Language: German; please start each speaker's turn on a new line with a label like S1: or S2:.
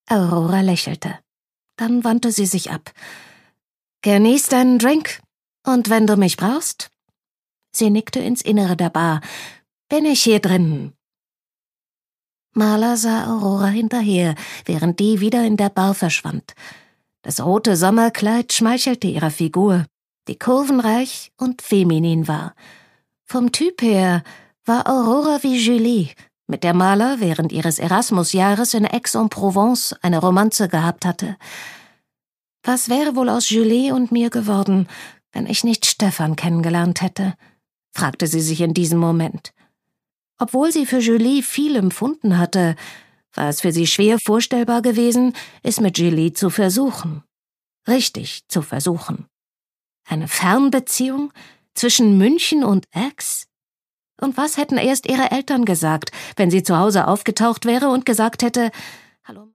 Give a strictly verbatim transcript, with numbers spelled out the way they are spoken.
S1: Aurora lächelte. Dann wandte sie sich ab. »Genieß deinen Drink. Und wenn du mich brauchst?« Sie nickte ins Innere der Bar. »Bin ich hier drinnen?« Marla sah Aurora hinterher, während die wieder in der Bar verschwand. Das rote Sommerkleid schmeichelte ihrer Figur, die kurvenreich und feminin war. Vom Typ her war Aurora wie Julie, mit der Marla während ihres Erasmus-Jahres in Aix-en-Provence eine Romanze gehabt hatte. Was wäre wohl aus Julie und mir geworden, wenn ich nicht Stefan kennengelernt hätte, fragte sie sich in diesem Moment. Obwohl sie für Julie viel empfunden hatte, war es für sie schwer vorstellbar gewesen, es mit Julie zu versuchen. Richtig zu versuchen. Eine Fernbeziehung zwischen München und Aix? Und was hätten erst ihre Eltern gesagt, wenn sie zu Hause aufgetaucht wäre und gesagt hätte, »Hallo«?